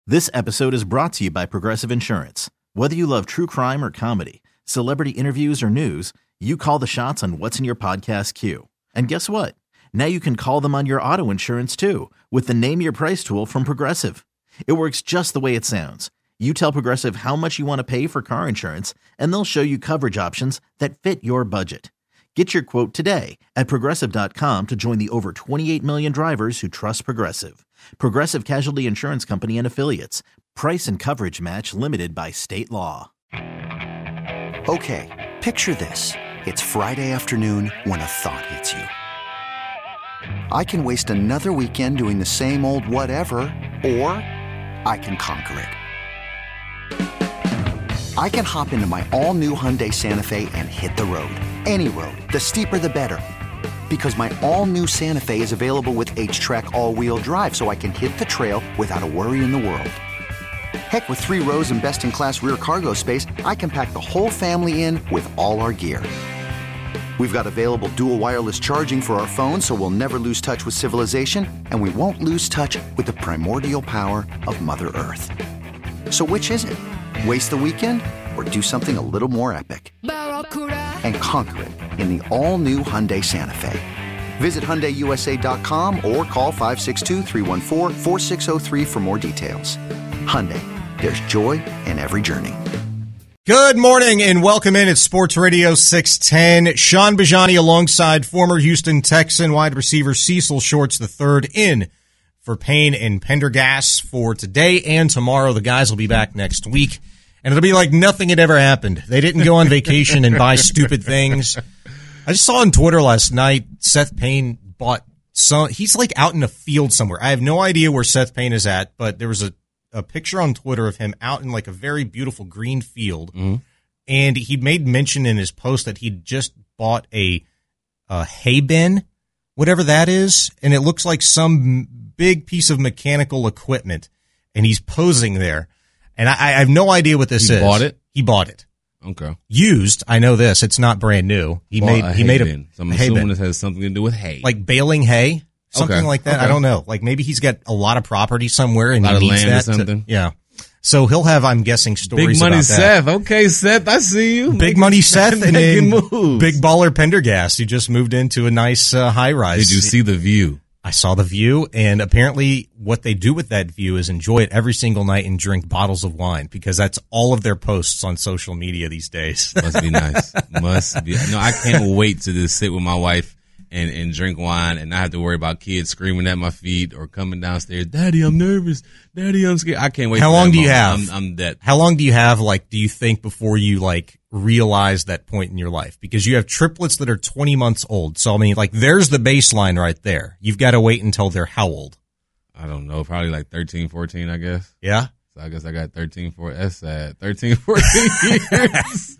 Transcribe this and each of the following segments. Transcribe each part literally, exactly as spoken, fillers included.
This episode is brought to you by Progressive Insurance. Whether you love true crime or comedy, celebrity interviews or news, you call the shots on what's in your podcast queue. And guess what? Now you can call them on your auto insurance too with the Name Your Price tool from Progressive. It works just the way it sounds. You tell Progressive how much you want to pay for car insurance, and they'll show you coverage options that fit your budget. Get your quote today at Progressive dot com to join the over twenty-eight million drivers who trust Progressive. Progressive Casualty Insurance Company and Affiliates. Price and coverage match limited by state law. Okay, picture this. It's Friday afternoon when a thought hits you. I can waste another weekend doing the same old whatever, or I can conquer it. I can hop into my all-new Hyundai Santa Fe and hit the road. Any road. The steeper, the better. Because my all-new Santa Fe is available with H-Track all-wheel drive, so I can hit the trail without a worry in the world. Heck, with three rows and best-in-class rear cargo space, I can pack the whole family in with all our gear. We've got available dual wireless charging for our phones, so we'll never lose touch with civilization, and we won't lose touch with the primordial power of Mother Earth. So which is it? Waste the weekend or do something a little more epic? And conquer it in the all-new Hyundai Santa Fe. Visit Hyundai U S A dot com or call five six two, three one four, four six zero three for more details. Hyundai, there's joy in every journey. Good morning and welcome in. It's Sports Radio six ten. Sean Bajani alongside former Houston Texan wide receiver Cecil Shorts the third in for Payne and Pendergast for today and tomorrow. The guys will be back next week, and it'll be like nothing had ever happened. They didn't go on vacation and buy stupid things. I just saw on Twitter last night Seth Payne bought some. He's like out in a field somewhere. I have no idea where Seth Payne is at, but there was a, a picture on Twitter of him out in like a very beautiful green field, mm-hmm. and he made mention in his post that he'd just bought a, a hay bin, whatever that is, and it looks like some big piece of mechanical equipment, and he's posing there. And I, I have no idea what this he is. He bought it? He bought it. Okay. Used. I know this. It's not brand new. He Bought made a he made a, bin. So I'm a hay assuming bin. this has something to do with hay. Like baling hay, something okay. like that. Okay. I don't know. Like maybe he's got a lot of property somewhere and a lot he of needs land that or something. To, yeah. So he'll have, I'm guessing, stories Big money about Seth. that. Okay, Seth, I see you. Big making, money Seth and then moves. Big baller Pendergast, who just moved into a nice uh, high rise. Did you see the view? I saw the view, and apparently what they do with that view is enjoy it every single night and drink bottles of wine, because that's all of their posts on social media these days. Must be nice. Must be. No, I can't wait to just sit with my wife and, and drink wine and not have to worry about kids screaming at my feet or coming downstairs. Daddy, I'm nervous. Daddy, I'm scared. I can't wait. How for long that do you moment. have? I'm, I'm dead. How long do you have, like, do you think before you, like, realize that point in your life? Because you have triplets that are twenty months old. So, I mean, like, there's the baseline right there. You've got to wait until they're how old? I don't know. Probably like thirteen, fourteen, I guess. Yeah? So I guess I got thirteen, fourteen. That's sad. thirteen, fourteen years.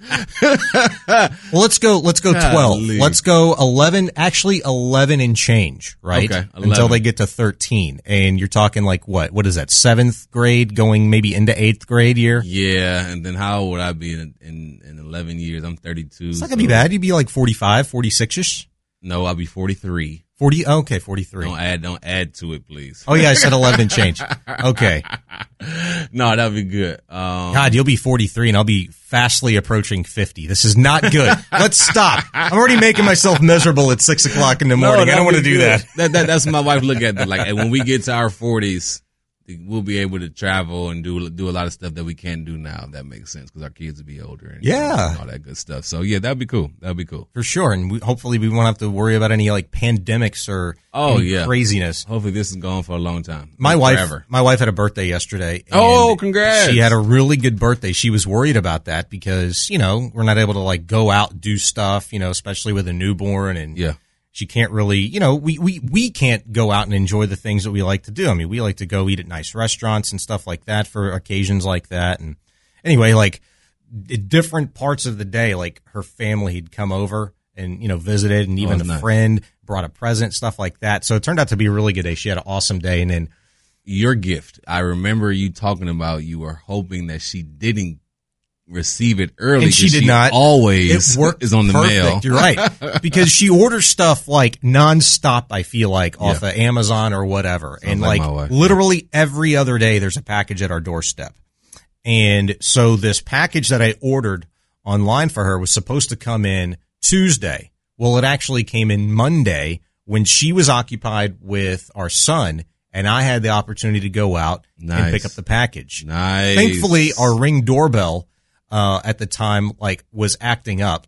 Well, let's go, let's go twelve. Golly. Let's go eleven, actually eleven and change, right? Okay, Until eleven. they get to thirteen. And you're talking like what? What is that? Seventh grade going maybe into eighth grade year? Yeah. And then how old would I be in, in, in eleven years? I'm thirty-two. It's not going to be bad. You'd be like forty-five, forty-six-ish. No, I'll be forty-three. forty, okay, forty-three. Don't add, don't add to it, please. Oh, yeah, I said eleven and change. Okay. No, that'd be good. Um, God, you'll be forty-three and I'll be fastly approaching fifty. This is not good. Let's stop. I'm already making myself miserable at six o'clock in the morning. no, I don't want to that'd be do good. that. that, that. That's my wife look at it. Like, when we get to our forties, we'll be able to travel and do do a lot of stuff that we can't do now, if that makes sense, because our kids will be older and, Yeah. and all that good stuff. So, yeah, that'd be cool. That'd be cool. For sure. And we, hopefully we won't have to worry about any like pandemics or Oh, any yeah. craziness. Hopefully this is going for a long time. My Like wife, forever. my wife had a birthday yesterday. and Oh, congrats. She had a really good birthday. She was worried about that because, you know, we're not able to like go out and do stuff, you know, especially with a newborn, and Yeah. she can't really, you know, we, we, we can't go out and enjoy the things that we like to do. I mean, we like to go eat at nice restaurants and stuff like that for occasions like that. And anyway, like d- different parts of the day, like her family had come over and, you know, visited, and even Oh, a nice. friend brought a present, stuff like that. So it turned out to be a really good day. She had an awesome day. And then Your gift. I remember you talking about you were hoping that she didn't receive it early. And she did not. Always it worked is on the perfect. mail. You're right. Because she orders stuff like nonstop, I feel like, off Yeah. of Amazon or whatever. Sounds and like like, my wife. literally every other day there's a package at our doorstep. And so this package that I ordered online for her was supposed to come in Tuesday. Well, it actually came in Monday when she was occupied with our son, and I had the opportunity to go out Nice. and pick up the package. Nice. Thankfully, our Ring doorbell uh at the time like was acting up.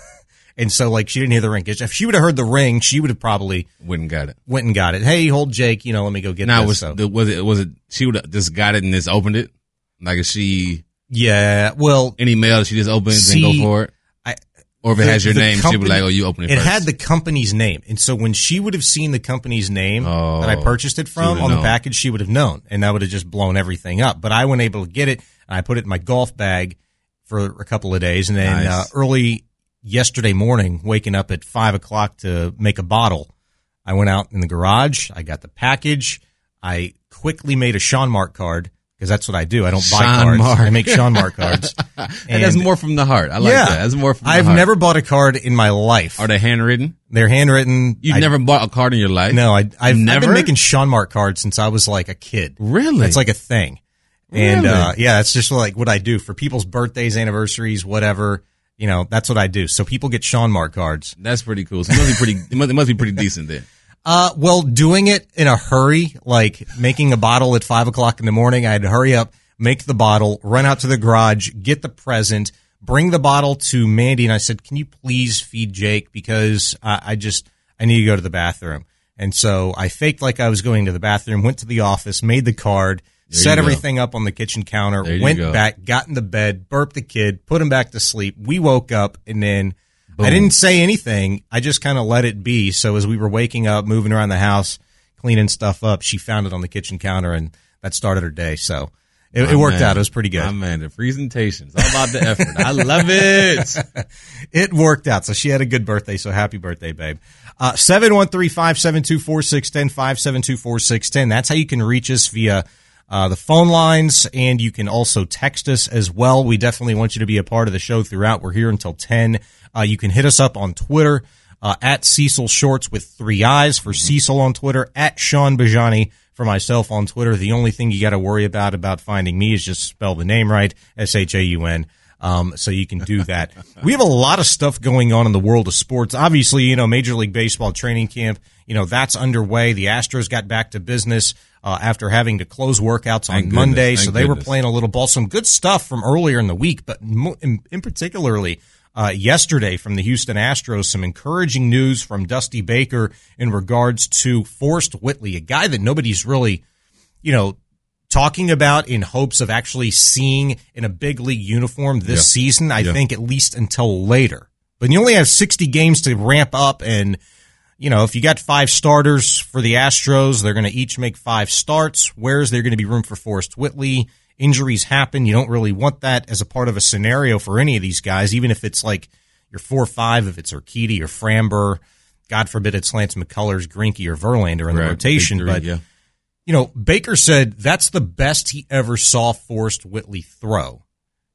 And so like she didn't hear the ring. If she would have heard the ring, she would have probably Wouldn't got it. went and got it. Hey, hold Jake, you know, let me go get Now this. was So. the, was it was it she would have just got it and just opened it? Like if she Yeah, well, any mail she just opens See, and go for it? I Or if it the- has your the name, she'd company- be like, "Oh, you open it." It first. had the company's name. And so when she would have seen the company's name Oh, that I purchased it she from would've on the known. package, she would have known. And that would have just blown everything up. But I wasn't able to get it. And I put it in my golf bag for a couple of days. And then Nice. uh, early yesterday morning, waking up at five o'clock to make a bottle, I went out in the garage. I got the package. I quickly made a Sean Mark card because that's what I do. I don't buy Sean cards. Mark. I make Sean Mark cards. and that's more from the heart. I like yeah, that. That's more from the I've heart. never bought a card in my life. Are they handwritten? They're handwritten. You've I- never bought a card in your life? No, I, I've, Never? I've been making Sean Mark cards since I was like a kid. Really? It's like a thing. And, Really? uh, yeah, that's just like what I do for people's birthdays, anniversaries, whatever. You know, that's what I do. So people get Sean Mark cards. That's pretty cool. So it must be pretty. It must, it must be pretty decent then. Uh, well, doing it in a hurry, like making a bottle at five o'clock in the morning, I had to hurry up, make the bottle, run out to the garage, get the present, bring the bottle to Mandy. And I said, can you please feed Jake? Because I, I just, I need to go to the bathroom. And so I faked like I was going to the bathroom, went to the office, made the card, There set you go. everything up on the kitchen counter, There you went go. back, got in the bed, burped the kid, put him back to sleep. We woke up and then Boom. I didn't say anything. I just kind of let it be. So as we were waking up, moving around the house, cleaning stuff up, she found it on the kitchen counter and that started her day. So it, it My worked man. out. It was pretty good. My man, the presentations. All about the effort. I love it. It worked out. So she had a good birthday. So happy birthday, babe. Uh, seven one three, five seven two, four six one zero, five seven two, four six one zero. That's how you can reach us via uh, the phone lines, and you can also text us as well. We definitely want you to be a part of the show throughout. We're here until ten. Uh, you can hit us up on Twitter, uh, at Cecil Shorts with three eyes for Cecil on Twitter, at Sean Bajani for myself on Twitter. The only thing you got to worry about about finding me is just spell the name right, S H A U N. Um, so you can do that. We have a lot of stuff going on in the world of sports. Obviously, you know, Major League Baseball training camp, you know, that's underway. The Astros got back to business, uh, after having to close workouts on Thank goodness. Monday. Thank So they were goodness. playing a little ball. Some good stuff from earlier in the week, but mo- in, in particularly, uh, yesterday from the Houston Astros, some encouraging news from Dusty Baker in regards to Forrest Whitley, a guy that nobody's really, you know, talking about in hopes of actually seeing in a big league uniform this Yeah. season, I Yeah. think at least until later. But you only have sixty games to ramp up, and, you know, if you got five starters for the Astros, they're going to each make five starts. Where's there going to be room for Forrest Whitley? Injuries happen. You don't really want that as a part of a scenario for any of these guys, even if it's like your four or five, if it's Urquidy or Framber. God forbid it's Lance McCullers, Greinke, or Verlander in the Right. rotation. Big three, but yeah. you know, Baker said that's the best he ever saw Forrest Whitley throw.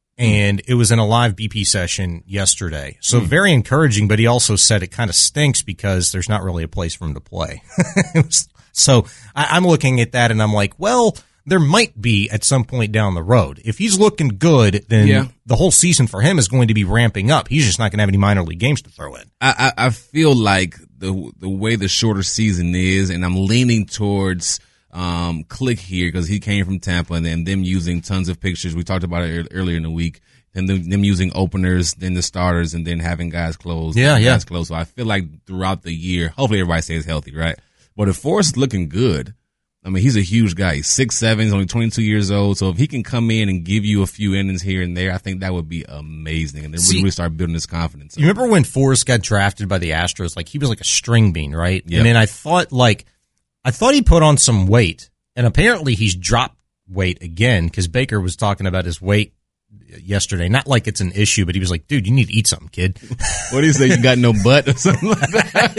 And it was in a live B P session yesterday. So very encouraging, but he also said it kind of stinks because there's not really a place for him to play. It was- so I, I'm looking at that and I'm like, well, there might be at some point down the road. If he's looking good, then Yeah. the whole season for him is going to be ramping up. He's just not going to have any minor league games to throw in. I, I I feel like the the way the shorter season is, and I'm leaning towards um Click here because he came from Tampa, and then them using tons of pictures. We talked about it ear- earlier in the week, and them, them using openers, then the starters, and then having guys close. Yeah, and yeah. guys close. So I feel like throughout the year, hopefully everybody stays healthy, right? But if Forrest looking good, I mean, he's a huge guy. He's six seven, he's only twenty-two years old. So if he can come in and give you a few innings here and there, I think that would be amazing. And then See- really, really start building his confidence. You remember when Forrest got drafted by the Astros? Like, he was like a string bean, right? Yeah. And then I thought, like, I thought he put on some weight, and apparently he's dropped weight again because Baker was talking about his weight yesterday. Not like it's an issue, but he was like, dude, you need to eat something, kid. What do you say? You got no butt or something like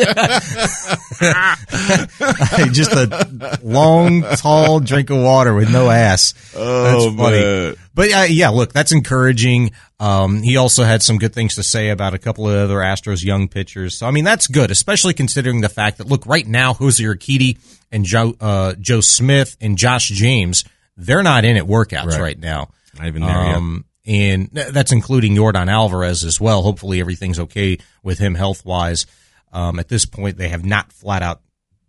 that? Just a long, tall drink of water with no ass. Oh, That's funny. man. But uh, yeah, look, that's encouraging. Um, he also had some good things to say about a couple of other Astros young pitchers. So, I mean, that's good, especially considering the fact that, look, right now, Jose Urquidy and Joe, uh, Joe Smith and Josh James, they're not in at workouts right, right now. Not even there um, yet. And that's including Yordan Alvarez as well. Hopefully everything's okay with him health-wise. Um, at this point, they have not flat out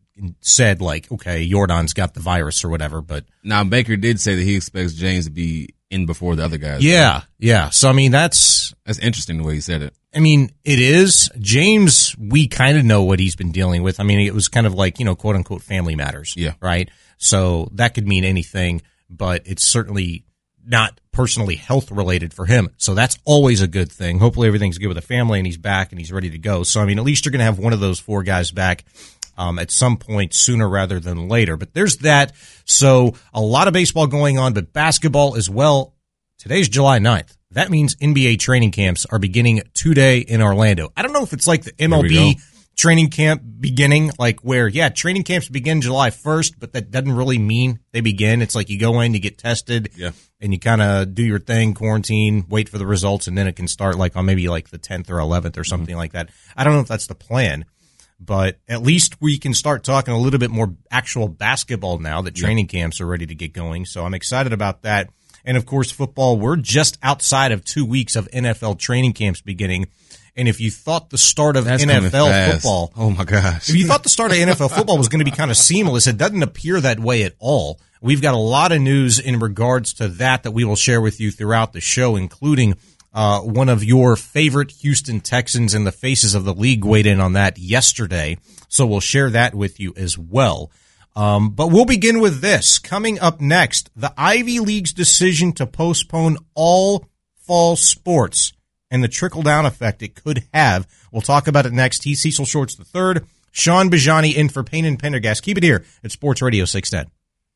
said, like, okay, Yordan's got the virus or whatever. But now, Baker did say that he expects James to be in before the other guys. Yeah, yeah. So, I mean, that's... That's interesting the way he said it. I mean, it is. James, we kind of know what he's been dealing with. I mean, it was kind of like, you know, quote-unquote family matters. Yeah. Right? So that could mean anything, but it's certainly not personally health-related for him. So that's always a good thing. Hopefully everything's good with the family and he's back and he's ready to go. So, I mean, at least you're going to have one of those four guys back Um, at some point sooner rather than later. But there's that. So a lot of baseball going on, but basketball as well. Today's July ninth. That means N B A training camps are beginning today in Orlando. I don't know if it's like the M L B training camp beginning, like where, yeah, training camps begin July first, but that doesn't really mean they begin. It's like you go in, you get tested, yeah, and you kind of do your thing, quarantine, wait for the results, and then it can start like on maybe like the tenth or eleventh or something mm-hmm. like that. I don't know if that's the plan. But at least we can start talking a little bit more actual basketball now that training yeah. camps are ready to get going. So I'm excited about that. And, of course, football, we're just outside of two weeks of N F L training camps beginning. And if you thought the start of That's N F L football – oh, my gosh. If you thought the start of N F L football was going to be kind of seamless, it doesn't appear that way at all. We've got a lot of news in regards to that that we will share with you throughout the show, including – Uh, one of your favorite Houston Texans and the faces of the league weighed in on that yesterday. So we'll share that with you as well. Um, but we'll begin with this. Coming up next, the Ivy League's decision to postpone all fall sports and the trickle-down effect it could have. We'll talk about it next. He's Cecil Shorts the third. Sean Bajani in for Payne and Pendergast. Keep it here at Sports Radio six ten.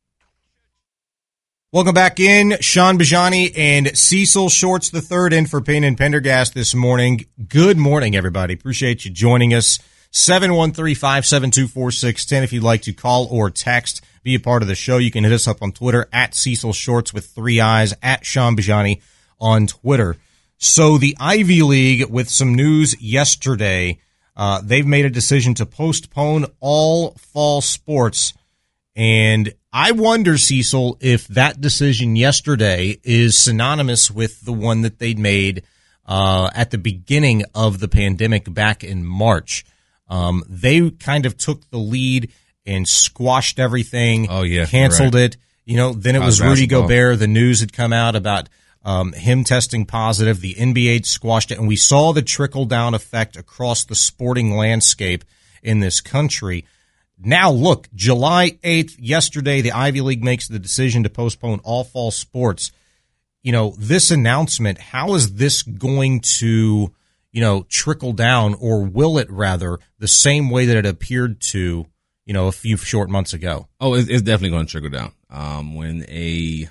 Welcome back in. Sean Bajani and Cecil Shorts the third in for Payne and Pendergast this morning. Good morning, everybody. Appreciate you joining us. seven one three, five seven two, four six one zero if you'd like to call or text, be a part of the show. You can hit us up on Twitter at Cecil Shorts with three eyes, at Sean Bajani on Twitter. So the Ivy League, with some news yesterday, uh, they've made a decision to postpone all fall sports. And I wonder, Cecil, if that decision yesterday is synonymous with the one that they'd made uh, at the beginning of the pandemic back in March. Um, they kind of took the lead and squashed everything. Oh, yeah. Canceled right. it. You know, then it College was Rudy basketball. Gobert. The news had come out about um, him testing positive. The N B A squashed it. And we saw the trickle-down effect across the sporting landscape in this country. Now, look, July eighth, yesterday, the Ivy League makes the decision to postpone all fall sports. You know, this announcement, how is this going to, you know, trickle down, or will it rather, the same way that it appeared to, you know, a few short months ago? Oh, it's, it's definitely going to trickle down. Um, when a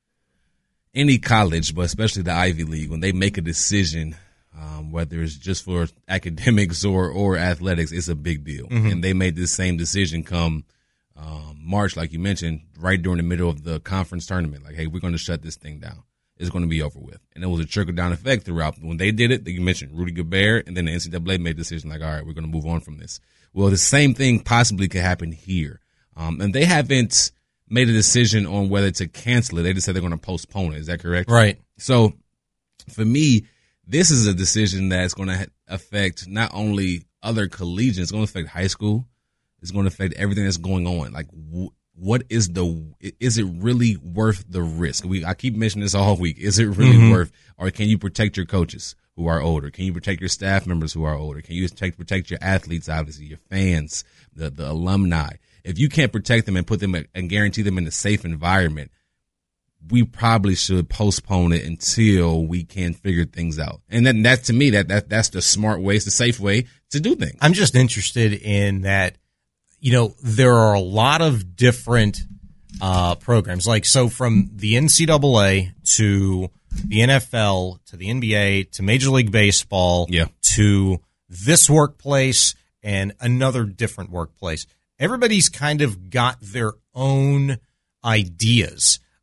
any college, but especially the Ivy League, when they make a decision, Um, whether it's just for academics or, or athletics, it's a big deal. Mm-hmm. And they made this same decision come um, March, like you mentioned, right during the middle of the conference tournament. Like, hey, we're going to shut this thing down. It's going to be over with. And it was a trickle-down effect throughout. When they did it, you mentioned Rudy Gobert, and then the N C double A made a decision like, all right, we're going to move on from this. Well, the same thing possibly could happen here. Um, and they haven't made a decision on whether to cancel it. They just said they're going to postpone it. Is that correct? Right. So, for me, this is a decision that's going to affect not only other collegians, it's going to affect high school. It's going to affect everything that's going on. Like, w- what is the, is it really worth the risk? We, I keep mentioning this all week. Is it really mm-hmm. worth, or can you protect your coaches who are older? Can you protect your staff members who are older? Can you protect, protect your athletes, obviously, your fans, the, the alumni? If you can't protect them and put them and guarantee them in a safe environment, we probably should postpone it until we can figure things out. And then that, to me, that, that that's the smart way, it's the safe way to do things. I'm just interested in that, you know, there are a lot of different uh, programs. Like, so from the N C double A to the N F L to the N B A to Major League Baseball yeah. to this workplace and another different workplace. Everybody's kind of got their own ideas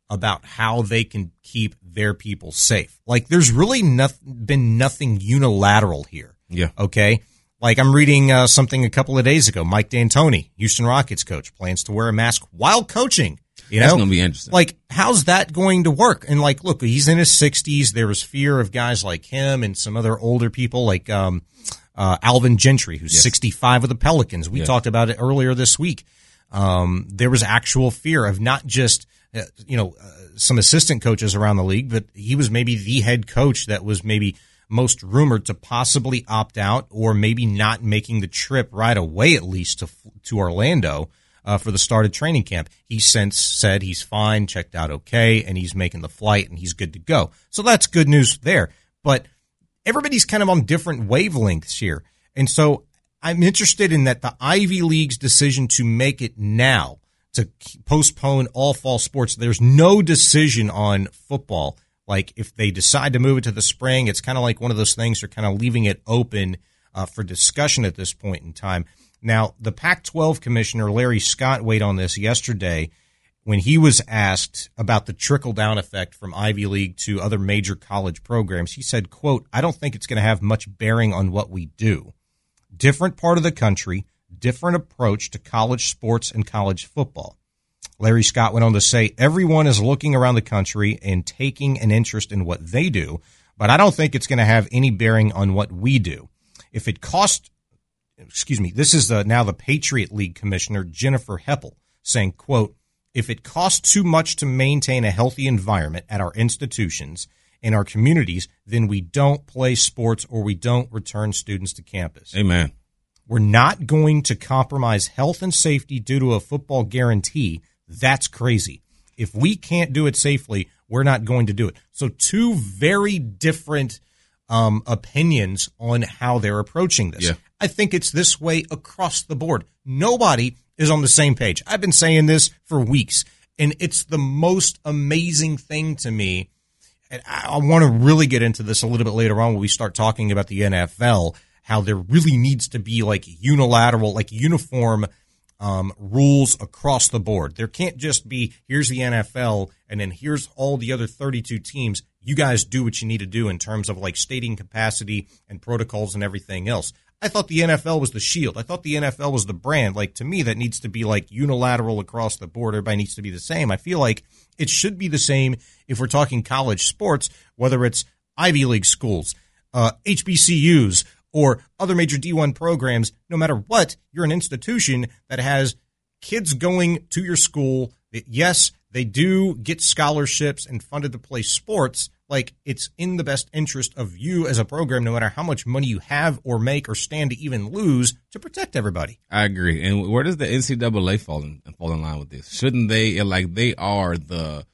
about how they can keep their people safe. Like, there's really noth- been nothing unilateral here. Yeah. Okay? Like, I'm reading uh, something a couple of days ago. Mike D'Antoni, Houston Rockets coach, plans to wear a mask while coaching. You know? That's going to be interesting. Like, how's that going to work? And, like, look, he's in his sixties. There was fear of guys like him and some other older people like um, uh, Alvin Gentry, who's yes. sixty-five with the Pelicans. We yeah. talked about it earlier this week. Um, there was actual fear of not just, uh, you know, uh, some assistant coaches around the league, but he was maybe the head coach that was maybe most rumored to possibly opt out or maybe not making the trip right away, at least to to Orlando uh, for the start of training camp. He since said he's fine, checked out okay, and he's making the flight and he's good to go. So that's good news there. But everybody's kind of on different wavelengths here. And so I'm interested in that the Ivy League's decision to make it now, to postpone all fall sports. There's no decision on football. Like, if they decide to move it to the spring, it's kind of like one of those things they're kind of leaving it open uh, for discussion at this point in time. Now, the Pac twelve commissioner, Larry Scott, weighed on this yesterday when he was asked about the trickle-down effect from Ivy League to other major college programs. He said, quote, "I don't think it's going to have much bearing on what we do. Different part of the country, different approach to college sports and college football." Larry Scott went on to say, "Everyone is looking around the country and taking an interest in what they do, but I don't think it's going to have any bearing on what we do. If it cost, excuse me, this is the, now the Patriot League commissioner, Jennifer Heppel, saying, quote, "If it costs too much to maintain a healthy environment at our institutions and our communities, then we don't play sports or we don't return students to campus." Amen. "We're not going to compromise health and safety due to a football guarantee. That's crazy. If we can't do it safely, we're not going to do it." So two very different um, opinions on how they're approaching this. Yeah. I think it's this way across the board. Nobody is on the same page. I've been saying this for weeks, and it's the most amazing thing to me. And I, I want to really get into this a little bit later on when we start talking about the N F L, how there really needs to be like unilateral, like uniform Um, rules across the board. There can't just be, here's the N F L, and then here's all the other thirty-two teams. You guys do what you need to do in terms of like stadium capacity and protocols and everything else. I thought the N F L was the shield. I thought the N F L was the brand. Like, to me, that needs to be like unilateral across the board. Everybody needs to be the same. I feel like it should be the same if we're talking college sports, whether it's Ivy League schools, uh, H B C Us, or other major D one programs. No matter what, you're an institution that has kids going to your school. Yes, they do get scholarships and funded to play sports. Like, it's in the best interest of you as a program, no matter how much money you have or make or stand to even lose, to protect everybody. I agree. And where does the N C double A fall in, fall in line with this? Shouldn't they, like, they are the,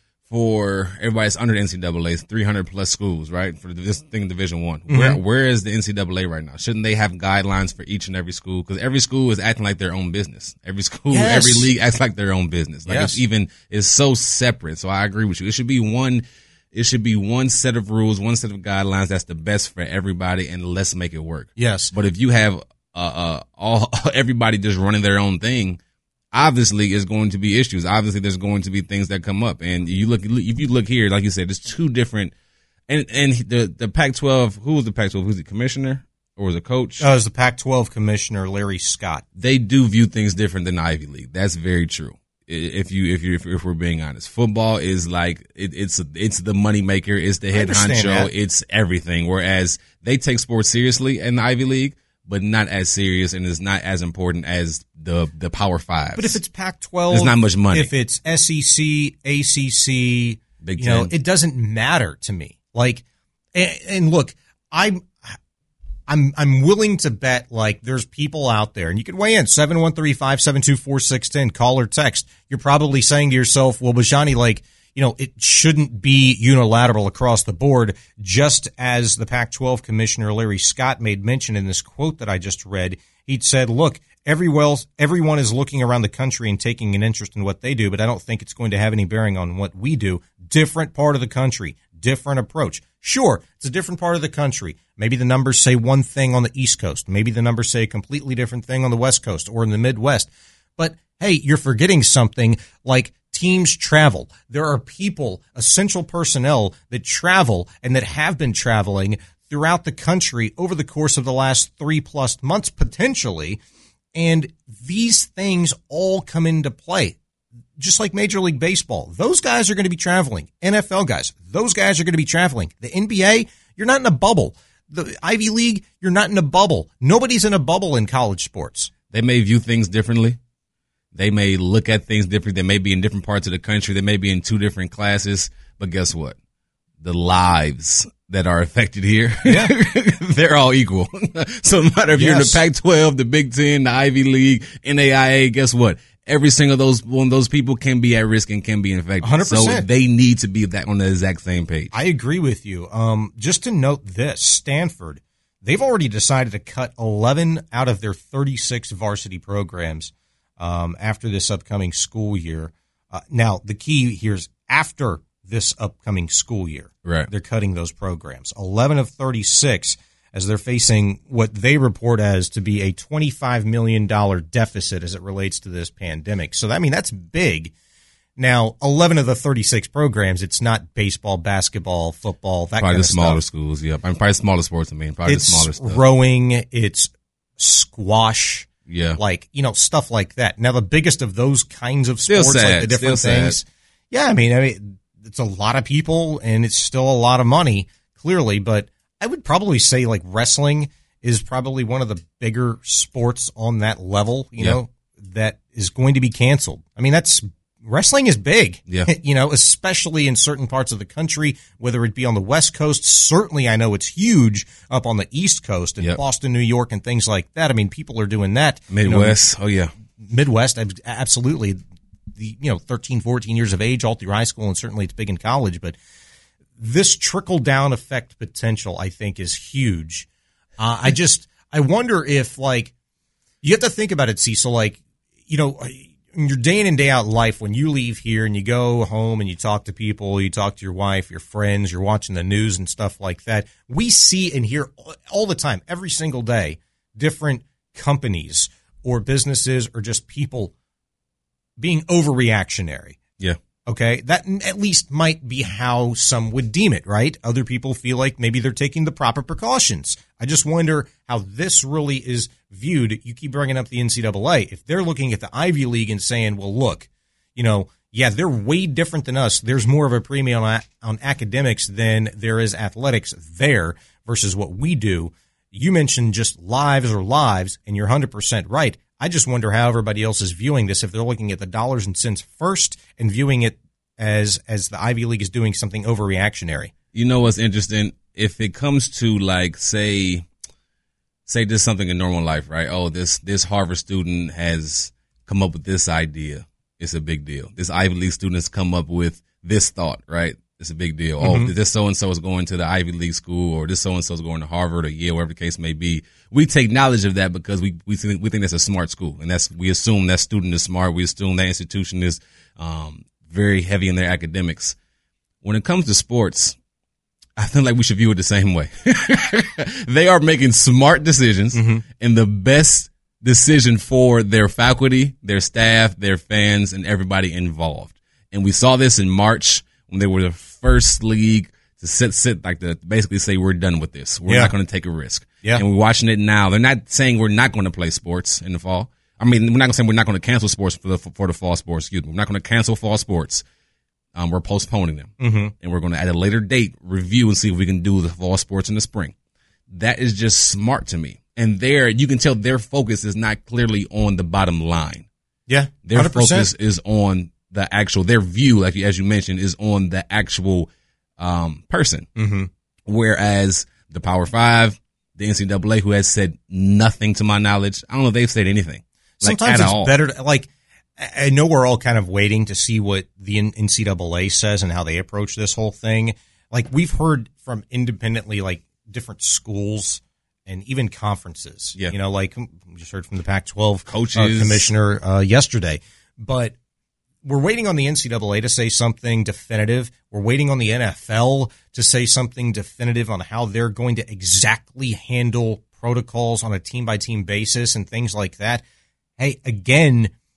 for everybody that's under the N C double A, three hundred plus schools, right? For this thing in Division One. Mm-hmm. Where where is the N C double A right now? Shouldn't they have guidelines for each and every school? Because every school is acting like their own business. Every school, yes. every league acts like their own business. Like, yes. it's even is so separate. So I agree with you. It should be one. It should be one set of rules, one set of guidelines that's the best for everybody, and let's make it work. Yes. But if you have uh, uh all everybody just running their own thing, obviously there's going to be issues. Obviously there's going to be things that come up. And you look, if you look here, like you said, there's two different, and, and the, the Pac twelve, who was the Pac twelve? Who's the commissioner or was the coach? Oh, it was the Pac twelve commissioner, Larry Scott. They do view things different than the Ivy League. That's very true. If you, if you, if, if we're being honest, football is like, it, it's, it's the money maker. It's the head honcho. That. It's everything. Whereas they take sports seriously in the Ivy League, but not as serious, and is not as important as the the Power Fives. But if it's Pac twelve, there's not much money. If it's S E C, A C C, Big you Ten, know, it doesn't matter to me. Like, and, and look, I'm I'm I'm willing to bet like there's people out there, and you can weigh in seven one three, five seven two, four six one zero, call or text. You're probably saying to yourself, well, Bajani, like, you know, it shouldn't be unilateral across the board, just as the Pac twelve commissioner Larry Scott made mention in this quote that I just read. He'd said, look, everyone is looking around the country and taking an interest in what they do, but I don't think it's going to have any bearing on what we do. Different part of the country, different approach. Sure, it's a different part of the country. Maybe the numbers say one thing on the East Coast. Maybe the numbers say a completely different thing on the West Coast or in the Midwest. But, hey, you're forgetting something like teams travel. There are people, essential personnel that travel and that have been traveling throughout the country over the course of the last three plus months potentially. And these things all come into play. Just like Major League Baseball, those guys are going to be traveling. N F L guys, those guys are going to be traveling. The N B A, you're not in a bubble. The Ivy League, you're not in a bubble. Nobody's in a bubble in college sports. They may view things differently. They may look at things differently. They may be in different parts of the country. They may be in two different classes. But guess what? The lives that are affected here, yeah. they're all equal. So no matter if yes. you're in the Pac twelve, the Big Ten, the Ivy League, N A I A, guess what? Every single those one of those people can be at risk and can be infected. one hundred percent. So they need to be that on the exact same page. I agree with you. Um, just to note this, Stanford, they've already decided to cut eleven out of their thirty-six varsity programs um, after this upcoming school year. Uh, now, the key here is after this upcoming school year. Right. They're cutting those programs. eleven of thirty-six, as they're facing what they report as to be a twenty-five million dollars deficit as it relates to this pandemic. So, I mean, that's big. Now, eleven of the thirty-six programs, it's not baseball, basketball, football, that probably kind of stuff. Probably the smaller stuff. schools, yeah. I mean, probably smaller sports, I mean. Probably it's the smaller stuff. It's rowing, it's squash, yeah, like, you know, stuff like that. Now, the biggest of those kinds of Still sports, sad. like the different Still things. Sad. Yeah, I mean, I mean, it's a lot of people, and it's still a lot of money, clearly, but I would probably say, like, wrestling is probably one of the bigger sports on that level, you yeah. know, that is going to be canceled. I mean, that's wrestling is big, yeah. you know, especially in certain parts of the country, whether it be on the West Coast. Certainly, I know it's huge up on the East Coast in yep. Boston, New York, and things like that. I mean, people are doing that. Midwest, you know, oh, yeah. Midwest, absolutely. The, you know, thirteen, fourteen years of age all through high school, and certainly it's big in college, but this trickle-down effect potential, I think, is huge. Uh, I just, I wonder if, like, you have to think about it, Cecil, like, you know, in your day in and day out life, when you leave here and you go home and you talk to people, you talk to your wife, your friends, you're watching the news and stuff like that, we see and hear all the time, every single day, different companies or businesses or just people being overreactionary. Yeah. Okay, that at least might be how some would deem it, right? Other people feel like maybe they're taking the proper precautions. I just wonder how this really is viewed. You keep bringing up the N C double A. If they're looking at the Ivy League and saying, well, look, you know, yeah, they're way different than us. There's more of a premium on, on academics than there is athletics there versus what we do. You mentioned just lives or lives, and you're one hundred percent right. I just wonder how everybody else is viewing this, if they're looking at the dollars and cents first and viewing it as as the Ivy League is doing something overreactionary. You know what's interesting? If it comes to, like, say, say just something in normal life, right? Oh, this this Harvard student has come up with this idea. It's a big deal. This Ivy League student has come up with this thought, right? It's a big deal. Mm-hmm. Oh, this so-and-so is going to the Ivy League school, or this so-and-so is going to Harvard or Yale, whatever the case may be. We take knowledge of that because we we think, we think that's a smart school, and that's we assume that student is smart. We assume that institution is um, very heavy in their academics. When it comes to sports, I feel like we should view it the same way. They are making smart decisions, mm-hmm. and the best decision for their faculty, their staff, their fans, and everybody involved. And we saw this in March when they were the first league to sit, sit like to basically say, we're done with this. We're yeah. not going to take a risk. Yeah. And we're watching it now. They're not saying we're not going to play sports in the fall. I mean, we're not going to say we're not going to cancel sports for the, for the fall sports. Excuse me. We're not going to cancel fall sports. Um, we're postponing them. Mm-hmm. And we're going to, at a later date, review and see if we can do the fall sports in the spring. That is just smart to me. And there, you can tell their focus is not clearly on the bottom line. Yeah. Their one hundred percent. focus is on the actual, their view, like as you mentioned, is on the actual um, person. Mm-hmm. Whereas the Power Five, the N C double A, who has said nothing to my knowledge, I don't know if they've said anything. Like, Sometimes it's all. better to, like, I know we're all kind of waiting to see what the N C double A says and how they approach this whole thing. Like, we've heard from independently, like, different schools and even conferences. Yeah. You know, like, we just heard from the Pac twelve coaches, uh, commissioner uh, yesterday. But we're waiting on the N C double A to say something definitive. We're waiting on the N F L to say something definitive on how they're going to exactly handle protocols on a team-by-team basis and things like that. Hey, again,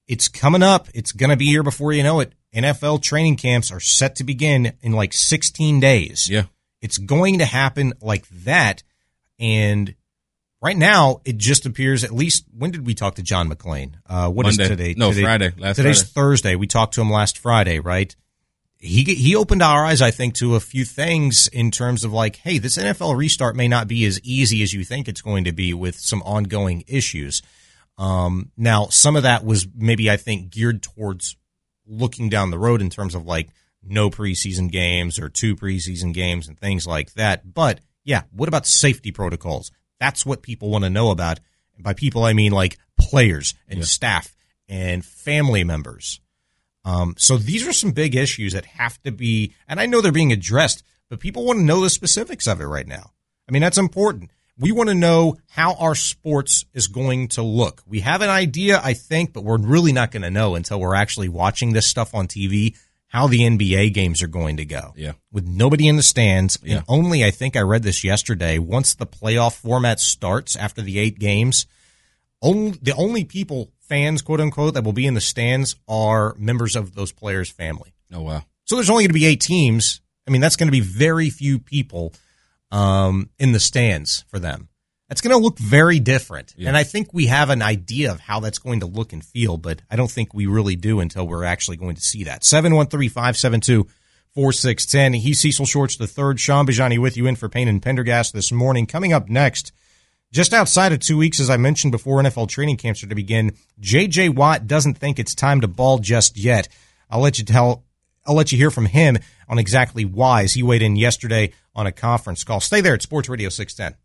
it's coming up. It's going to be here before you know it. N F L training camps are set to begin in like sixteen days. Yeah. It's going to happen like that. And right now, it just appears, at least, when did we talk to John McClain? Uh, what Monday. is today? No, today, Friday. Last Today's Friday. Thursday. We talked to him last Friday, right? He he opened our eyes, I think, to a few things in terms of like, hey, this N F L restart may not be as easy as you think it's going to be with some ongoing issues. Um, now, some of that was maybe, I think, geared towards looking down the road in terms of like no preseason games or two preseason games and things like that. But yeah, what about safety protocols? That's what people want to know about. And by people, I mean like players and yeah. staff and family members. Um, so these are some big issues that have to be, and I know they're being addressed, but people want to know the specifics of it right now. I mean, that's important. We want to know how our sports is going to look. We have an idea, I think, but we're really not going to know until we're actually watching this stuff on T V, how the N B A games are going to go. Yeah. With nobody in the stands, Yeah. and only, I think I read this yesterday, once the playoff format starts after the eight games, only the only people, fans, quote unquote, that will be in the stands are members of those players' family. Oh, wow. So there's only going to be eight teams. I mean, that's going to be very few people um, in the stands for them. That's going to look very different. Yeah. And I think we have an idea of how that's going to look and feel, but I don't think we really do until we're actually going to see that. seven one three, five seven two, four six one zero. He's Cecil Shorts the third. Sean Bajani with you in for Payne and Pendergast this morning. Coming up next, just outside of two weeks, as I mentioned before, N F L training camps are to begin. J J. Watt doesn't think it's time to ball just yet. I'll let you tell. I'll let you hear from him on exactly why, as he weighed in yesterday on a conference call. Stay there at Sports Radio six ten.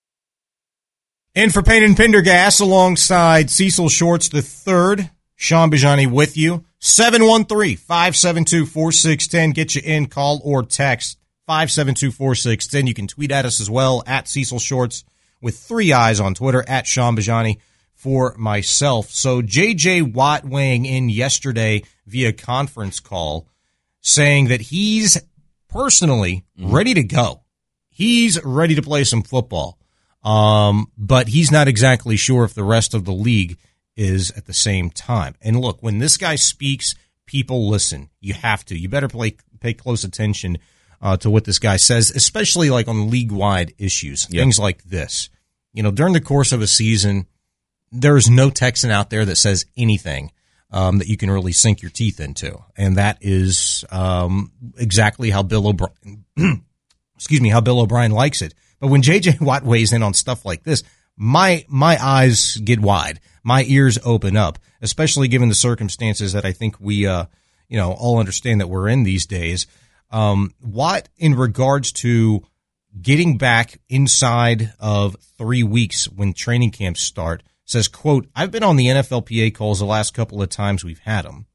In for Payne and Pendergast alongside Cecil Shorts the third. Sean Bajani with you. seven one three, five seven two, four six one zero. Get you in, call or text five seven two, four six one zero. You can tweet at us as well, at Cecil Shorts with three eyes on Twitter, at Sean Bajani for myself. So J J. Watt weighing in yesterday via conference call, saying that he's personally mm-hmm. ready to go. He's ready to play some football, um, but he's not exactly sure if the rest of the league is at the same time. And look, when this guy speaks, people listen. You have to. You better play, pay close attention uh, to what this guy says, especially like on league-wide issues, yep. things like this. You know, during the course of a season, there's no Texan out there that says anything Um, that you can really sink your teeth into. And that is um, exactly how Bill O'Brien, excuse me, how Bill O'Brien likes it. But when J J. Watt weighs in on stuff like this, my my eyes get wide, my ears open up, especially given the circumstances that I think we, uh, you know, all understand that we're in these days. Um, Watt, in regards to getting back inside of three weeks when training camps start, says, quote, I've been on the N F L P A calls the last couple of times we've had them.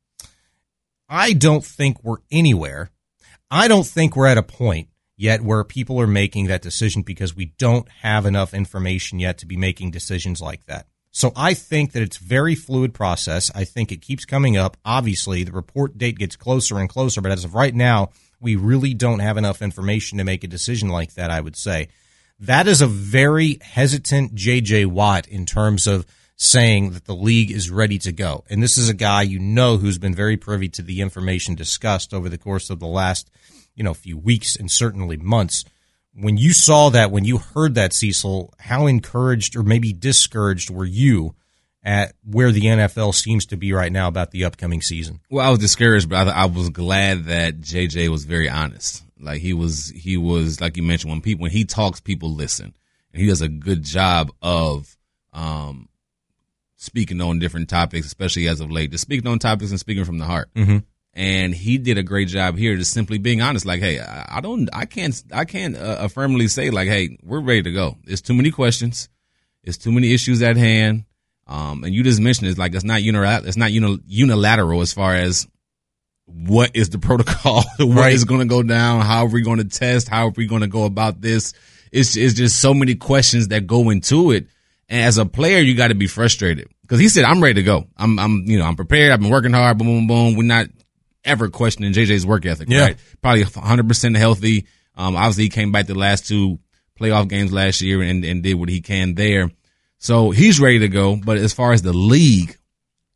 I don't think we're anywhere. I don't think we're at a point yet where people are making that decision because we don't have enough information yet to be making decisions like that. So I think that it's a very fluid process. I think it keeps coming up. Obviously, the report date gets closer and closer, but as of right now, we really don't have enough information to make a decision like that, I would say. That is a very hesitant J J. Watt in terms of saying that the league is ready to go. And this is a guy you know who's been very privy to the information discussed over the course of the last, you know, few weeks and certainly months. When you saw that, when you heard that, Cecil, how encouraged or maybe discouraged were you at where the N F L seems to be right now about the upcoming season? Well, I was discouraged, but I, I was glad that J J was very honest. Like he was, he was, like you mentioned, when people, when he talks, people listen. And he does a good job of, um, speaking on different topics, especially as of late, just speaking on topics and speaking from the heart. Mm-hmm. And he did a great job here, just simply being honest. Like, hey, I, I don't, I can't, I can't uh, affirmably say like, hey, we're ready to go. There's too many questions. There's too many issues at hand. Um, and you just mentioned it's like, it's not unilateral, it's not unilateral as far as, what is the protocol? What right. is going to go down? How are we going to test? How are we going to go about this? It's, it's just so many questions that go into it. And as a player, you got to be frustrated because he said, I'm ready to go. I'm, I'm, you know, I'm prepared. I've been working hard. Boom, boom, boom. We're not ever questioning J J's work ethic, yeah. right? Probably one hundred percent healthy. Um, obviously he came back the last two playoff games last year and, and did what he can there. So he's ready to go. But as far as the league,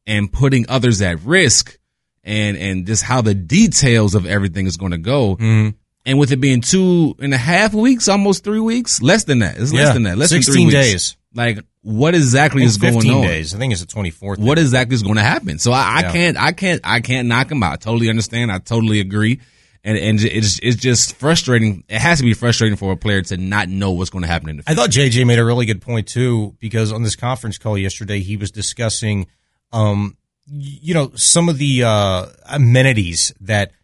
and putting others at risk and, and just how the details of everything is going to go. Mm. And with it being two and a half weeks, almost three weeks, less than that. It's less yeah, than that. Less sixteen than three weeks. days. Like, what exactly is going on? fifteen days. I think it's the twenty-fourth. What exactly is going to happen? So I, I yeah. can't, I can't, I can't knock him out. I totally understand. I totally agree. And, and it's, it's just frustrating. It has to be frustrating for a player to not know what's going to happen in the future. I thought J J made a really good point too, because on this conference call yesterday, he was discussing, um, you know, some of the, uh, amenities that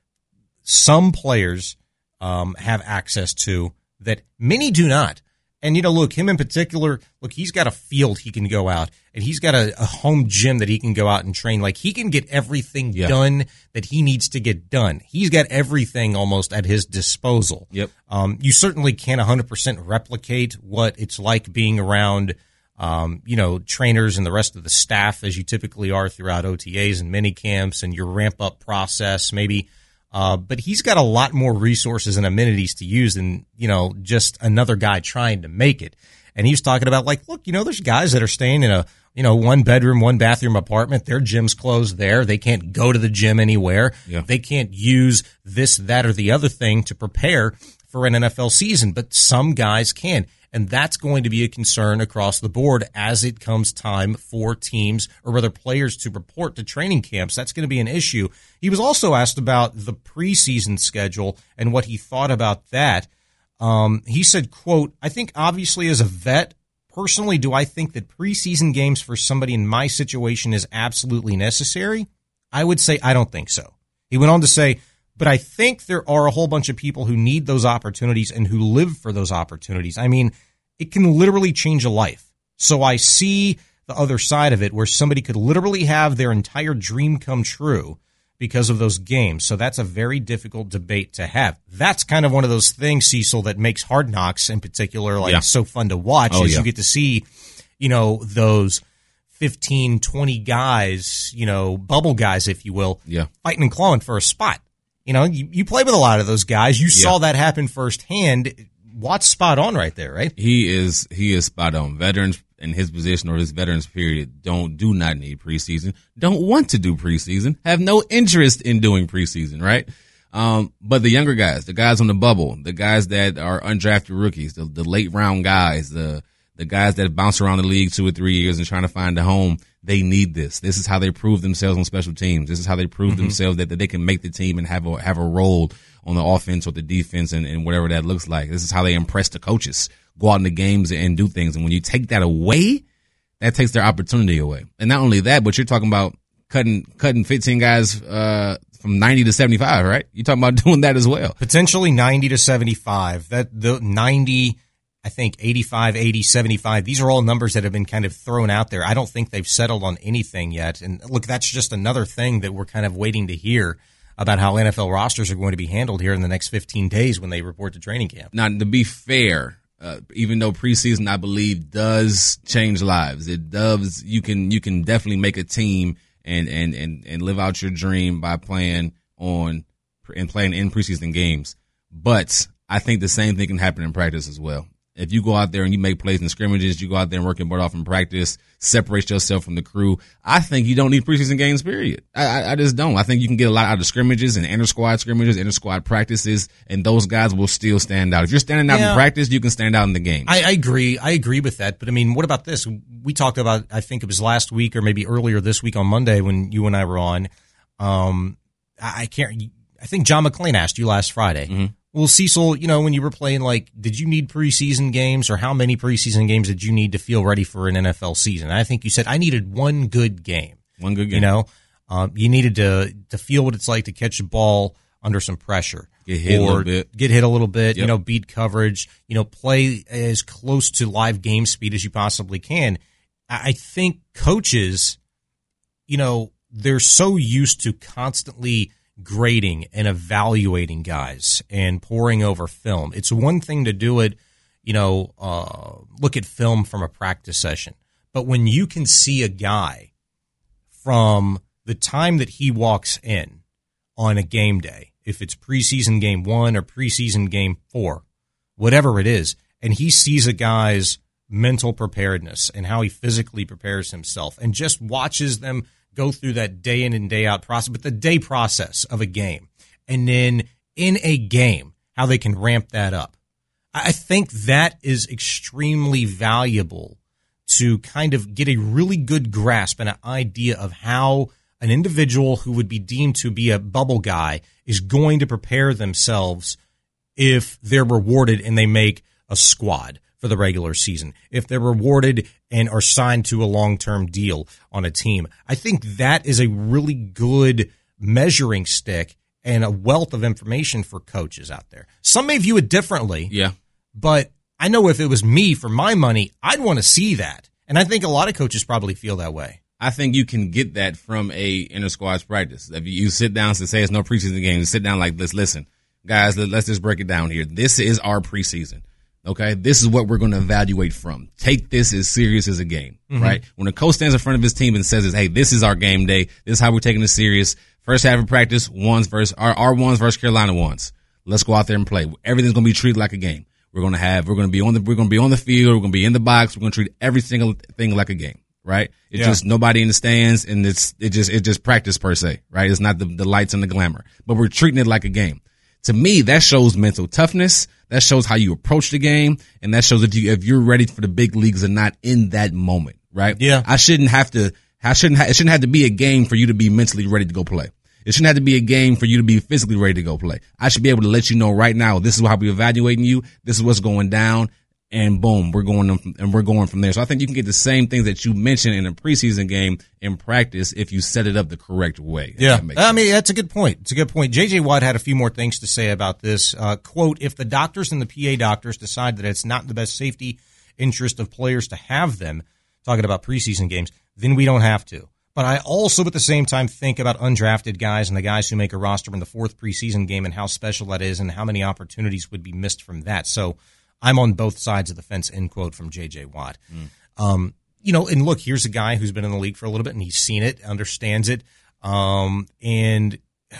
some players, um, have access to that many do not. And, you know, look, him in particular, look, he's got a field he can go out, and he's got a, a home gym that he can go out and train. Like, he can get everything yeah. done that he needs to get done. He's got everything almost at his disposal. Yep. Um, you certainly can't one hundred percent replicate what it's like being around, um, you know, trainers and the rest of the staff as you typically are throughout O T As and mini camps and your ramp-up process, maybe. Uh, but he's got a lot more resources and amenities to use than, you know, just another guy trying to make it. And he was talking about, like, look, you know, there's guys that are staying in a, you know, one bedroom, one bathroom apartment. Their gym's closed there. They can't go to the gym anywhere. Yeah. They can't use this, that, or the other thing to prepare for an N F L season. But some guys can. And that's going to be a concern across the board as it comes time for teams, or rather players, to report to training camps. That's going to be an issue. He was also asked about the preseason schedule and what he thought about that. Um, he said, quote, I think obviously as a vet, personally, do I think that preseason games for somebody in my situation is absolutely necessary? I would say I don't think so. He went on to say, but I think there are a whole bunch of people who need those opportunities and who live for those opportunities. I mean, it can literally change a life. So I see the other side of it where somebody could literally have their entire dream come true because of those games. So that's a very difficult debate to have. That's kind of one of those things, Cecil, that makes Hard Knocks in particular like yeah. so fun to watch oh, is yeah. you get to see, you know, those fifteen, twenty guys, you know, bubble guys, if you will, yeah. fighting and clawing for a spot. You know, you, you play with a lot of those guys. You yeah. saw that happen firsthand. Watt's spot on right there, right? He is he is spot on. Veterans in his position or his veterans period don't do not need preseason, don't want to do preseason, have no interest in doing preseason, right? Um, but the younger guys, the guys on the bubble, the guys that are undrafted rookies, the, the late round guys, the the guys that bounce around the league two or three years and trying to find a home, they need this. This is how they prove themselves on special teams. This is how they prove mm-hmm. themselves that, that they can make the team and have a have a role on the offense or the defense and, and whatever that looks like. This is how they impress the coaches, go out in the games and do things. And when you take that away, that takes their opportunity away. And not only that, but you're talking about cutting cutting fifteen guys uh, from ninety to seventy-five, right? You're talking about doing that as well. Potentially ninety to seventy-five. That the ninety, I think eighty-five, eighty, seventy-five. These are all numbers that have been kind of thrown out there. I don't think they've settled on anything yet. And look, that's just another thing that we're kind of waiting to hear about how N F L rosters are going to be handled here in the next fifteen days when they report to training camp. Now, to be fair, uh, even though preseason, I believe, does change lives, it does. You can you can definitely make a team and and and and live out your dream by playing on and playing in preseason games. But I think the same thing can happen in practice as well. If you go out there and you make plays in scrimmages, you go out there and work your butt off in practice, separate yourself from the crew, I think you don't need preseason games, period. I, I, I just don't. I think you can get a lot out of scrimmages and inter-squad scrimmages, inter-squad practices, and those guys will still stand out. If you're standing out yeah. in practice, you can stand out in the game. I, I agree. I agree with that. But, I mean, what about this? We talked about, I think it was last week or maybe earlier this week on Monday when you and I were on. Um, I, I can't – I think John McClain asked you last Friday. Mm-hmm. Well, Cecil, you know, when you were playing, like, did you need preseason games, or how many preseason games did you need to feel ready for an N F L season? And I think you said I needed one good game. One good game. You know, um, you needed to to feel what it's like to catch a ball under some pressure. Get hit or a little bit. Get hit a little bit, yep. you know, beat coverage, you know, play as close to live game speed as you possibly can. I think coaches, you know, they're so used to constantly grading and evaluating guys and poring over film. It's one thing to do it, you know, uh, look at film from a practice session. But when you can see a guy from the time that he walks in on a game day, if it's preseason game one or preseason game four, whatever it is, and he sees a guy's mental preparedness and how he physically prepares himself and just watches them go through that day in and day out process, but the day process of a game. And then in a game, how they can ramp that up. I think that is extremely valuable to kind of get a really good grasp and an idea of how an individual who would be deemed to be a bubble guy is going to prepare themselves if they're rewarded and they make a squad for the regular season, if they're rewarded and are signed to a long-term deal on a team. I think that is a really good measuring stick and a wealth of information for coaches out there. Some may view it differently. Yeah. But I know if it was me for my money, I'd want to see that. And I think a lot of coaches probably feel that way. I think you can get that from a inter-squads practice. If you sit down and say it's no preseason game, you sit down like this, listen, guys, let's just break it down here. This is our preseason. Okay, this is what we're going to evaluate from. Take this as serious as a game, mm-hmm. right? When a coach stands in front of his team and says, "Hey, this is our game day. This is how we're taking it serious." First half of practice, ones versus our, our ones versus Carolina ones. Let's go out there and play. Everything's going to be treated like a game. We're going to have. We're going to be on the. We're going to be on the field. We're going to be in the box. We're going to treat every single thing like a game, right? It's yeah. just nobody in the stands, and it's it just it just practice per se, right? It's not the the lights and the glamour, but we're treating it like a game. To me, that shows mental toughness. That shows how you approach the game, and that shows if you if you're ready for the big leagues or not in that moment, right? Yeah. I shouldn't have to. I shouldn't. Ha- it shouldn't have to be a game for you to be mentally ready to go play. It shouldn't have to be a game for you to be physically ready to go play. I should be able to let you know right now. This is how we're evaluating you. This is what's going down, and boom, we're going and we're going from there. So I think you can get the same things that you mentioned in a preseason game in practice if you set it up the correct way. Yeah, I mean that's a good point. It's a good point. J J. Watt had a few more things to say about this. Uh, quote: "If the doctors and the P A doctors decide that it's not in the best safety interest of players to have them," talking about preseason games, "then we don't have to. But I also, at the same time, think about undrafted guys and the guys who make a roster in the fourth preseason game and how special that is and how many opportunities would be missed from that. So I'm on both sides of the fence," end quote from J J. Watt. Mm. Um, you know, and look, here's a guy who's been in the league for a little bit and he's seen it, understands it, um, and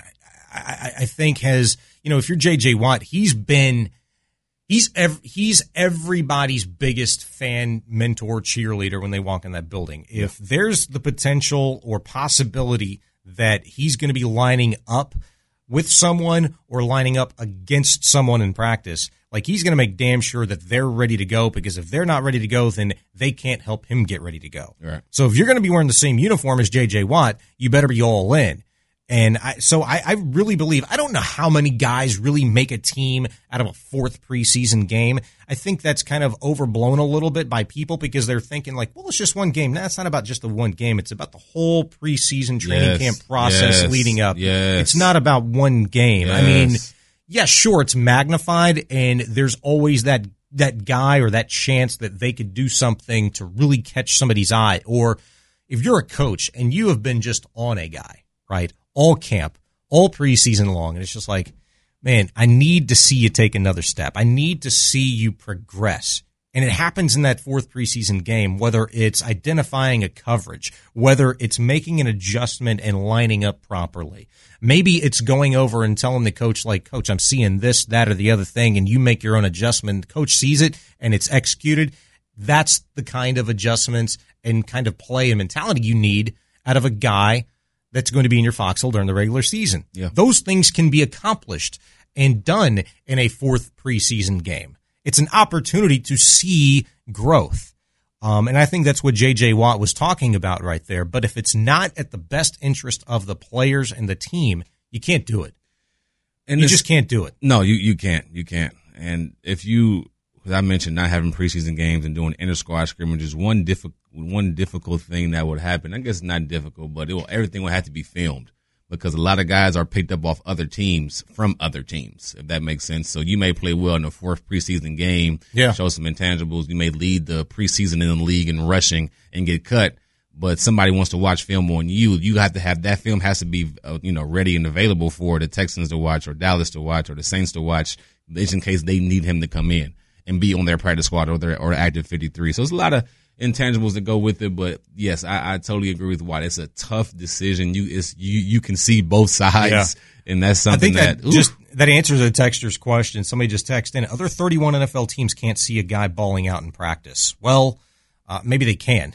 I, I think has, you know, if you're J J. Watt, he's been He's ev- he's everybody's biggest fan, mentor, cheerleader when they walk in that building. If there's the potential or possibility that he's going to be lining up with someone or lining up against someone in practice, like he's going to make damn sure that they're ready to go, because if they're not ready to go, then they can't help him get ready to go. Right. So if you're going to be wearing the same uniform as J J. Watt, you better be all in. And I, so I, I really believe, I don't know how many guys really make a team out of a fourth preseason game. I think that's kind of overblown a little bit by people because they're thinking like, well, it's just one game. No, it's not about just the one game. It's about the whole preseason training yes, camp process yes, leading up. Yes. It's not about one game. Yes. I mean, yeah, sure, it's magnified and there's always that that guy or that chance that they could do something to really catch somebody's eye. Or if you're a coach and you have been just on a guy, right? All camp, all preseason long. And it's just like, man, I need to see you take another step. I need to see you progress. And it happens in that fourth preseason game, whether it's identifying a coverage, whether it's making an adjustment and lining up properly. Maybe it's going over and telling the coach, like, Coach, I'm seeing this, that, or the other thing, and you make your own adjustment. The coach sees it and it's executed. That's the kind of adjustments and kind of play and mentality you need out of a guy that's going to be in your foxhole during the regular season. Yeah. Those things can be accomplished and done in a fourth preseason game. It's an opportunity to see growth. Um, and I think that's what J J. Watt was talking about right there. But if it's not at the best interest of the players and the team, you can't do it. And you this, just can't do it. No, you, you can't. You can't. And if you, as I mentioned, not having preseason games and doing inter-squad scrimmages, one difficult one difficult thing that would happen, I guess not difficult, but it will, everything will have to be filmed because a lot of guys are picked up off other teams from other teams, if that makes sense. So you may play well in the fourth preseason game, yeah. show some intangibles. You may lead the preseason in the league in rushing and get cut, but somebody wants to watch film on you. You have to have that film has to be, uh, you know, ready and available for the Texans to watch or Dallas to watch or the Saints to watch, just in case they need him to come in and be on their practice squad or their or active fifty-three. So it's a lot of intangibles that go with it, but yes, I, I totally agree with Watt. It's a tough decision. You it's you you can see both sides, yeah. and that's something I think that, that just that answers a texter's question. Somebody just texted in: other thirty-one N F L teams can't see a guy balling out in practice. Well, uh, maybe they can.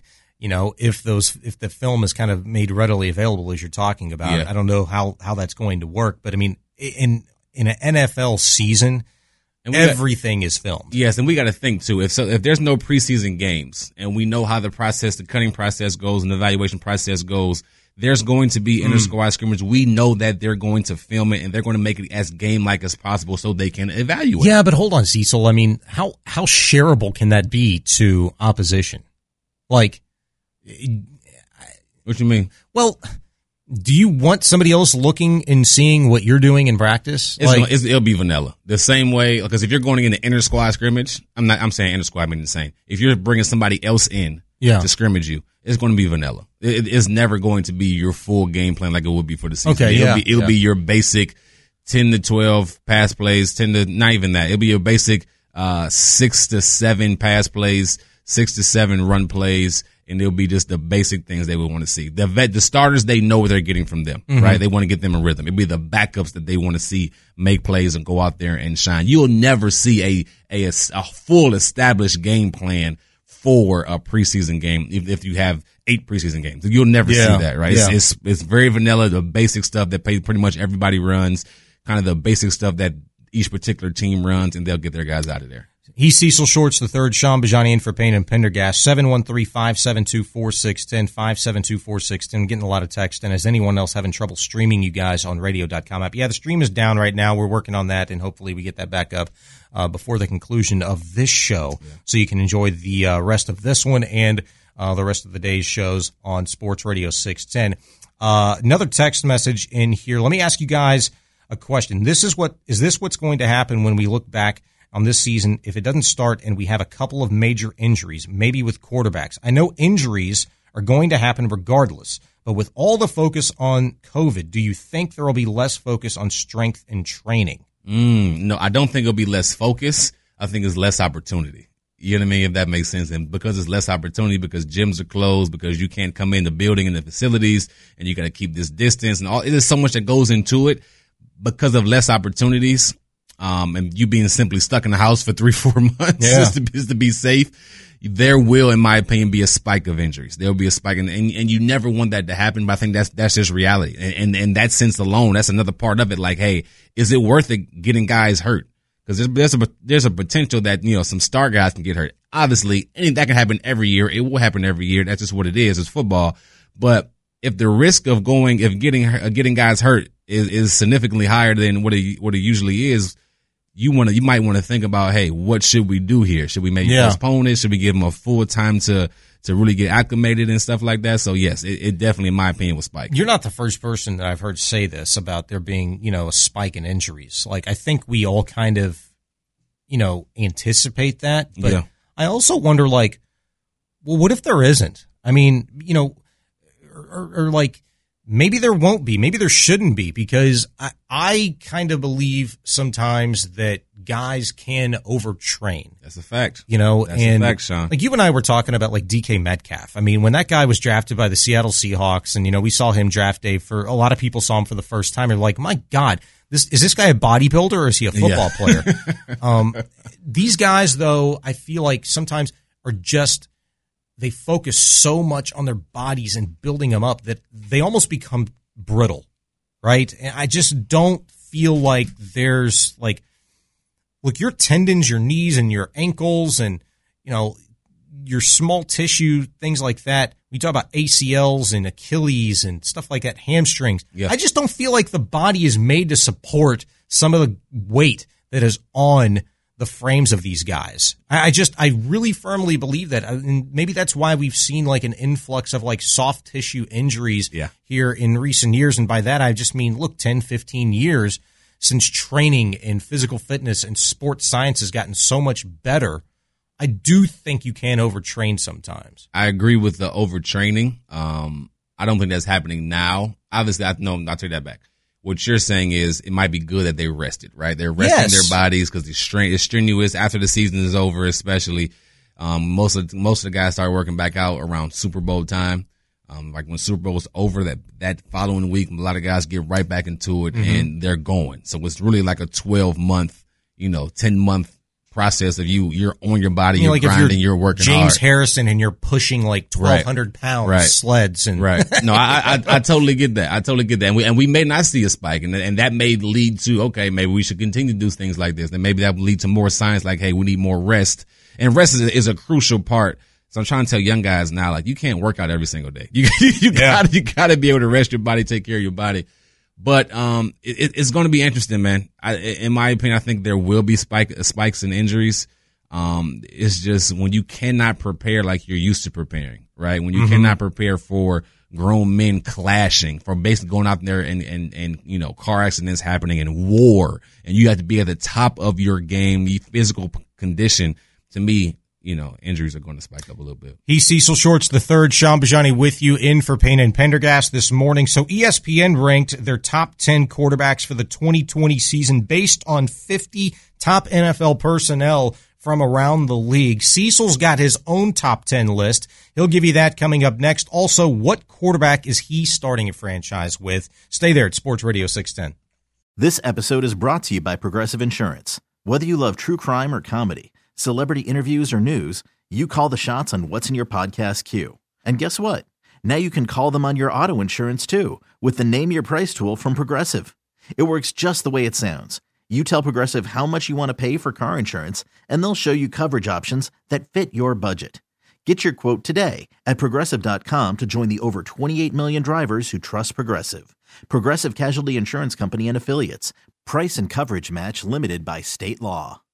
you know, if those if the film is kind of made readily available as you're talking about. Yeah. I don't know how, how that's going to work, but I mean, in in an N F L season, and everything got, is filmed. Yes, and we got to think too. If so, if there's no preseason games, and we know how the process, the cutting process goes, and the evaluation process goes, there's going to be inter squad scrimmage. We know that they're going to film it, and they're going to make it as game like as possible so they can evaluate. Yeah, but hold on, Cecil. I mean, how how shareable can that be to opposition? Like, what you mean? Well, do you want somebody else looking and seeing what you're doing in practice? It's, like, it's, it'll be vanilla. The same way, because if you're going in the inter squad scrimmage, I'm not. I'm saying inter squad, I mean the same. If you're bringing somebody else in yeah. to scrimmage you, it's going to be vanilla. It, it's never going to be your full game plan like it would be for the season. Okay, it'll yeah, be, it'll yeah. be your basic ten to twelve pass plays, ten to not even that. It'll be your basic uh, six to seven pass plays, six to seven run plays. And it'll be just the basic things they would want to see. The vet, the starters, they know what they're getting from them, mm-hmm. right? They want to get them in rhythm. It'll be the backups that they want to see make plays and go out there and shine. You'll never see a a, a full established game plan for a preseason game if, if you have eight preseason games. You'll never yeah. see that, right? Yeah. It's, it's it's very vanilla, the basic stuff that pretty much everybody runs, kind of the basic stuff that each particular team runs, and they'll get their guys out of there. He's Cecil Shorts the third. Sean Bajani in for Payne and Pendergast. seven one three, five seven two, four six one zero, five seven two, four six one zero. Getting a lot of text. And is anyone else having trouble streaming you guys on radio dot com app? Yeah, the stream is down right now. We're working on that, and hopefully we get that back up uh, before the conclusion of this show, yeah. so you can enjoy the uh, rest of this one and uh, the rest of the day's shows on Sports Radio six ten. Uh, another text message in here. Let me ask you guys a question. This is what is this what's going to happen when we look back on this season if it doesn't start and we have a couple of major injuries, maybe with quarterbacks? I know injuries are going to happen regardless, but with all the focus on COVID, do you think there will be less focus on strength and training? Mm, no, I don't think it'll be less focus. I think it's less opportunity. You know what I mean? If that makes sense. And because it's less opportunity, because gyms are closed, because you can't come in the building and the facilities, and you got to keep this distance, and all, there's so much that goes into it. Because of less opportunities, Um, and you being simply stuck in the house for three, four months yeah. just, to, just to be safe, there will, in my opinion, be a spike of injuries. There will be a spike, and, and, and you never want that to happen, but I think that's, that's just reality. And, and, and that sense alone, that's another part of it. Like, hey, is it worth it getting guys hurt? Because there's, there's a, there's a potential that, you know, some star guys can get hurt. Obviously, anything that can happen every year. It will happen every year. That's just what it is. It's football. But if the risk of going, if getting, uh, getting guys hurt is, is significantly higher than what it, what it usually is, you want to, you might want to think about, hey, what should we do here? Should we maybe yeah. postpone it? Should we give them a full time to, to really get acclimated and stuff like that? So yes, it, it definitely, in my opinion, was spike. You're not the first person that I've heard say this about there being, you know, a spike in injuries. Like, I think we all kind of, you know, anticipate that, but yeah. I also wonder, like, well, what if there isn't? I mean, you know, or, or, or like, maybe there won't be. Maybe there shouldn't be, because I, I kind of believe sometimes that guys can overtrain. That's a fact. You know, That's and a fact, Sean. Like you and I were talking about like D K Metcalf. I mean, when that guy was drafted by the Seattle Seahawks, and you know, we saw him draft day for a lot of people saw him for the first time. They're like, my God, this is this guy a bodybuilder or is he a football yeah. player? um, these guys, though, I feel like sometimes are just. They focus so much on their bodies and building them up that they almost become brittle, right? And I just don't feel like there's like, look, your tendons, your knees and your ankles and, you know, your small tissue, things like that. We talk about A C Ls and Achilles and stuff like that, hamstrings. Yeah. I just don't feel like the body is made to support some of the weight that is on the frames of these guys. I just, I really firmly believe that. And maybe that's why we've seen like an influx of like soft tissue injuries yeah. here in recent years. And by that, I just mean, look, ten, fifteen years since training and physical fitness and sports science has gotten so much better. I do think you can overtrain sometimes. I agree with the overtraining. Um, I don't think that's happening now. Obviously, I no, I'll take that back. What you're saying is it might be good that they rested, right? They're resting yes. their bodies because it's, stre- it's strenuous after the season is over, especially. Um, most of most of the guys start working back out around Super Bowl time. Um, like when Super Bowl is over, that, that following week, a lot of guys get right back into it mm-hmm. and they're going. So it's really like a twelve month, you know, ten month process of you, you're on your body, You know, you're like if grinding, you're you're working James hard. Harrison and you're pushing like twelve hundred pounds Right. sleds and Right. No, I, I, I totally get that. I totally get that. And we, and we may not see a spike, and, and that may lead to, okay, maybe we should continue to do things like this. And maybe that will lead to more science like, hey, we need more rest. And rest is, is a crucial part. So I'm trying to tell young guys now, like, you can't work out every single day. You, you Yeah. gotta, you gotta be able to rest your body, take care of your body. But, um, it, it's going to be interesting, man. I, in my opinion, I think there will be spike, spikes in injuries. Um, it's just when you cannot prepare like you're used to preparing, right? When you Mm-hmm. cannot prepare for grown men clashing, for basically going out there and, and, and, you know, car accidents happening and war, and you have to be at the top of your game, the physical condition. To me, you know, injuries are going to spike up a little bit. He's Cecil Shorts the third. Sean Bajani with you in for Payne and Pendergast this morning. So E S P N ranked their top ten quarterbacks for the twenty twenty season based on fifty top N F L personnel from around the league. Cecil's got his own top ten list. He'll give you that coming up next. Also, what quarterback is he starting a franchise with? Stay there at Sports Radio six ten. This episode is brought to you by Progressive Insurance. Whether you love true crime or comedy, celebrity interviews or news, you call the shots on what's in your podcast queue. And guess what? Now you can call them on your auto insurance too with the Name Your Price tool from Progressive. It works just the way it sounds. You tell Progressive how much you want to pay for car insurance, and they'll show you coverage options that fit your budget. Get your quote today at Progressive dot com to join the over twenty-eight million drivers who trust Progressive. Progressive Casualty Insurance Company and Affiliates. Price and coverage match limited by state law.